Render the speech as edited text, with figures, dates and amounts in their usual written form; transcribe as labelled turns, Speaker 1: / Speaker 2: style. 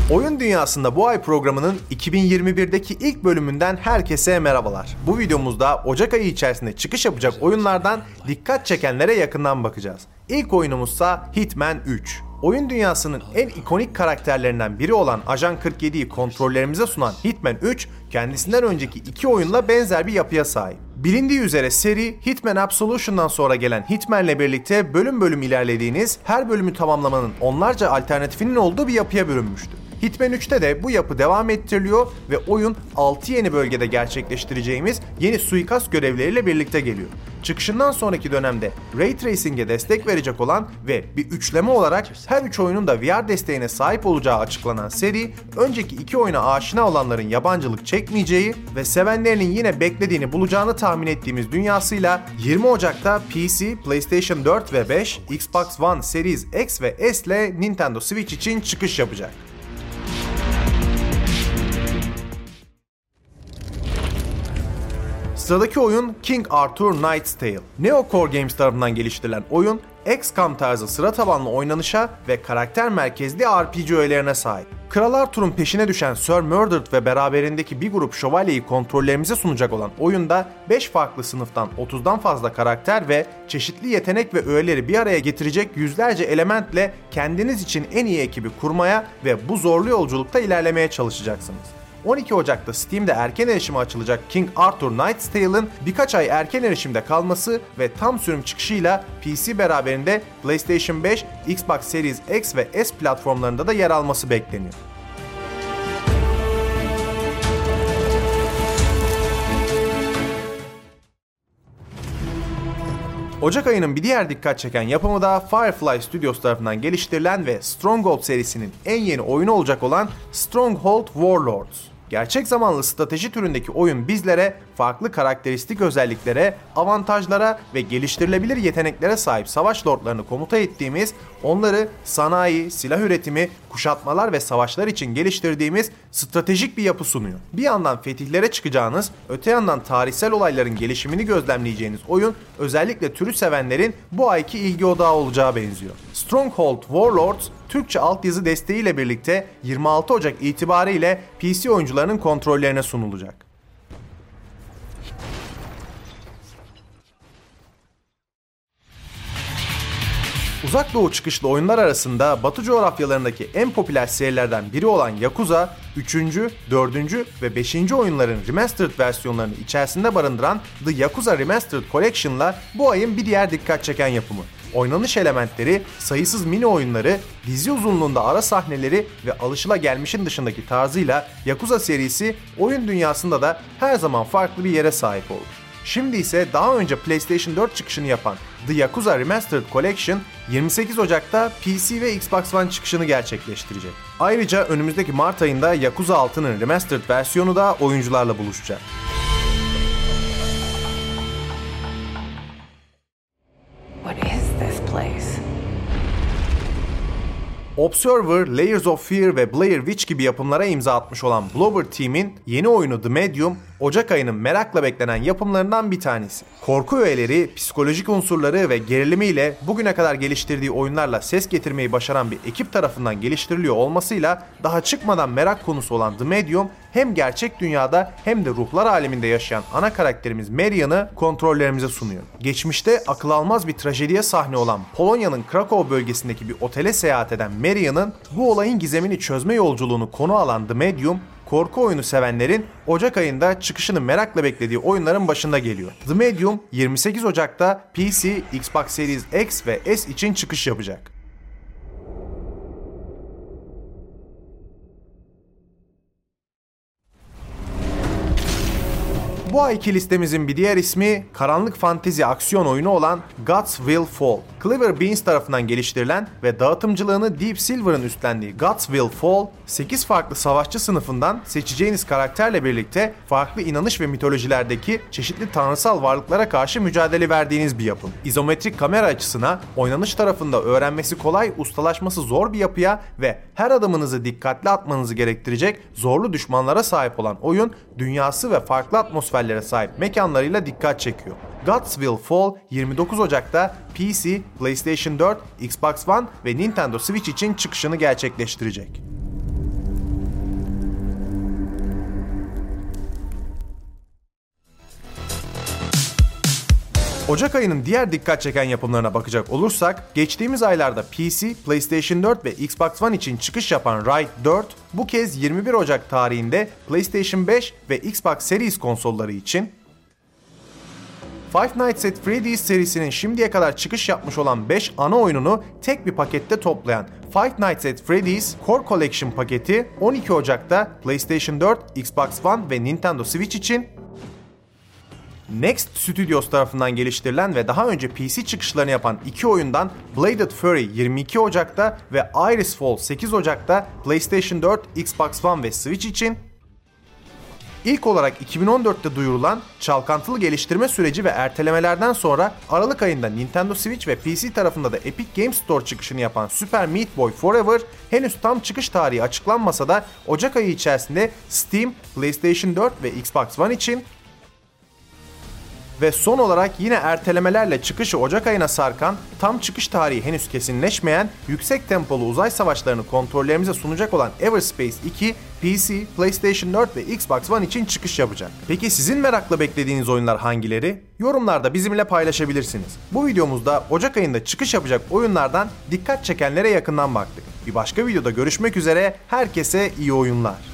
Speaker 1: Oyun Dünyasında bu ay programının 2021'deki ilk bölümünden herkese merhabalar. Bu videomuzda Ocak ayı içerisinde çıkış yapacak oyunlardan dikkat çekenlere yakından bakacağız. İlk oyunumuzsa Hitman 3. Oyun dünyasının en ikonik karakterlerinden biri olan Ajan 47'yi kontrollerimize sunan Hitman 3, kendisinden önceki iki oyunla benzer bir yapıya sahip. Bilindiği üzere seri, Hitman Absolution'dan sonra gelen Hitman'le birlikte bölüm bölüm ilerlediğiniz, her bölümü tamamlamanın onlarca alternatifinin olduğu bir yapıya bürünmüştü. Hitman 3'te de bu yapı devam ettiriliyor ve oyun 6 yeni bölgede gerçekleştireceğimiz yeni suikast görevleriyle birlikte geliyor. Çıkışından sonraki dönemde Ray Tracing'e destek verecek olan ve bir üçleme olarak her üç oyunun da VR desteğine sahip olacağı açıklanan seri, önceki iki oyuna aşina olanların yabancılık çekmeyeceği ve sevenlerinin yine beklediğini bulacağını tahmin ettiğimiz dünyasıyla 20 Ocak'ta PC, PlayStation 4 ve 5, Xbox One Series X ve S ile Nintendo Switch için çıkış yapacak. Sıradaki oyun King Arthur Knight's Tale. Neo Core Games tarafından geliştirilen oyun, XCOM tarzı sıra tabanlı oynanışa ve karakter merkezli RPG öğelerine sahip. Kral Arthur'un peşine düşen Sir Mordred ve beraberindeki bir grup şövalyeyi kontrollerimize sunacak olan oyunda 5 farklı sınıftan 30'dan fazla karakter ve çeşitli yetenek ve öğeleri bir araya getirecek yüzlerce elementle kendiniz için en iyi ekibi kurmaya ve bu zorlu yolculukta ilerlemeye çalışacaksınız. 12 Ocak'ta Steam'de erken erişime açılacak King Arthur Knight's Tale'ın birkaç ay erken erişimde kalması ve tam sürüm çıkışıyla PC beraberinde PlayStation 5, Xbox Series X ve S platformlarında da yer alması bekleniyor. Ocak ayının bir diğer dikkat çeken yapımı da Firefly Studios tarafından geliştirilen ve Stronghold serisinin en yeni oyunu olacak olan Stronghold Warlords. Gerçek zamanlı strateji türündeki oyun bizlere farklı karakteristik özelliklere, avantajlara ve geliştirilebilir yeteneklere sahip savaş lordlarını komuta ettiğimiz, onları sanayi, silah üretimi, kuşatmalar ve savaşlar için geliştirdiğimiz stratejik bir yapı sunuyor. Bir yandan fetihlere çıkacağınız, öte yandan tarihsel olayların gelişimini gözlemleyeceğiniz oyun özellikle türü sevenlerin bu ayki ilgi odağı olacağı benziyor. Stronghold Warlords, Türkçe altyazı desteğiyle birlikte 26 Ocak itibariyle PC oyuncularının kontrollerine sunulacak. Uzak Doğu çıkışlı oyunlar arasında Batı coğrafyalarındaki en popüler serilerden biri olan Yakuza, 3. 4. ve 5. oyunların remastered versiyonlarını içerisinde barındıran The Yakuza Remastered Collection'la bu ayın bir diğer dikkat çeken yapımı. Oynanış elementleri, sayısız mini oyunları, dizi uzunluğunda ara sahneleri ve alışılagelmişin dışındaki tarzıyla Yakuza serisi oyun dünyasında da her zaman farklı bir yere sahip oldu. Şimdi ise daha önce PlayStation 4 çıkışını yapan The Yakuza Remastered Collection 28 Ocak'ta PC ve Xbox One çıkışını gerçekleştirecek. Ayrıca önümüzdeki Mart ayında Yakuza 6'nın Remastered versiyonu da oyuncularla buluşacak.
Speaker 2: What is this place?
Speaker 1: Observer, Layers of Fear ve Blair Witch gibi yapımlara imza atmış olan Bloober Team'in yeni oyunu The Medium, Ocak ayının merakla beklenen yapımlarından bir tanesi. Korku öğeleri, psikolojik unsurları ve gerilimiyle bugüne kadar geliştirdiği oyunlarla ses getirmeyi başaran bir ekip tarafından geliştiriliyor olmasıyla daha çıkmadan merak konusu olan The Medium, hem gerçek dünyada hem de ruhlar aleminde yaşayan ana karakterimiz Marian'ı kontrollerimize sunuyor. Geçmişte akıl almaz bir trajediye sahne olan Polonya'nın Krakow bölgesindeki bir otele seyahat eden Marian'ın bu olayın gizemini çözme yolculuğunu konu alan The Medium, korku oyunu sevenlerin Ocak ayında çıkışını merakla beklediği oyunların başında geliyor. The Medium 28 Ocak'ta PC, Xbox Series X ve S için çıkış yapacak. Bu ayki listemizin bir diğer ismi karanlık fantezi aksiyon oyunu olan Gods Will Fall. Clever Beans tarafından geliştirilen ve dağıtımcılığını Deep Silver'ın üstlendiği Gods Will Fall, 8 farklı savaşçı sınıfından seçeceğiniz karakterle birlikte farklı inanış ve mitolojilerdeki çeşitli tanrısal varlıklara karşı mücadele verdiğiniz bir yapım. İzometrik kamera açısına, oynanış tarafında öğrenmesi kolay, ustalaşması zor bir yapıya ve her adımınızı dikkatli atmanızı gerektirecek zorlu düşmanlara sahip olan oyun, dünyası ve farklı atmosferlere sahip mekanlarıyla dikkat çekiyor. Gods Will Fall 29 Ocak'ta PC, PlayStation 4, Xbox One ve Nintendo Switch için çıkışını gerçekleştirecek. Ocak ayının diğer dikkat çeken yapımlarına bakacak olursak, geçtiğimiz aylarda PC, PlayStation 4 ve Xbox One için çıkış yapan Ride 4, bu kez 21 Ocak tarihinde PlayStation 5 ve Xbox Series konsolları için, Five Nights at Freddy's serisinin şimdiye kadar çıkış yapmış olan 5 ana oyununu tek bir pakette toplayan Five Nights at Freddy's Core Collection paketi 12 Ocak'ta PlayStation 4, Xbox One ve Nintendo Switch için, Next Studios tarafından geliştirilen ve daha önce PC çıkışlarını yapan iki oyundan Bladed Fury 22 Ocak'ta ve Iris Fall 8 Ocak'ta PlayStation 4, Xbox One ve Switch için, İlk olarak 2014'te duyurulan çalkantılı geliştirme süreci ve ertelemelerden sonra Aralık ayında Nintendo Switch ve PC tarafında da Epic Games Store çıkışını yapan Super Meat Boy Forever henüz tam çıkış tarihi açıklanmasa da Ocak ayı içerisinde Steam, PlayStation 4 ve Xbox One için, ve son olarak yine ertelemelerle çıkışı Ocak ayına sarkan, tam çıkış tarihi henüz kesinleşmeyen, yüksek tempolu uzay savaşlarını kontrollerimize sunacak olan Everspace 2, PC, PlayStation 4 ve Xbox One için çıkış yapacak. Peki sizin merakla beklediğiniz oyunlar hangileri? Yorumlarda bizimle paylaşabilirsiniz. Bu videomuzda Ocak ayında çıkış yapacak oyunlardan dikkat çekenlere yakından baktık. Bir başka videoda görüşmek üzere, herkese iyi oyunlar.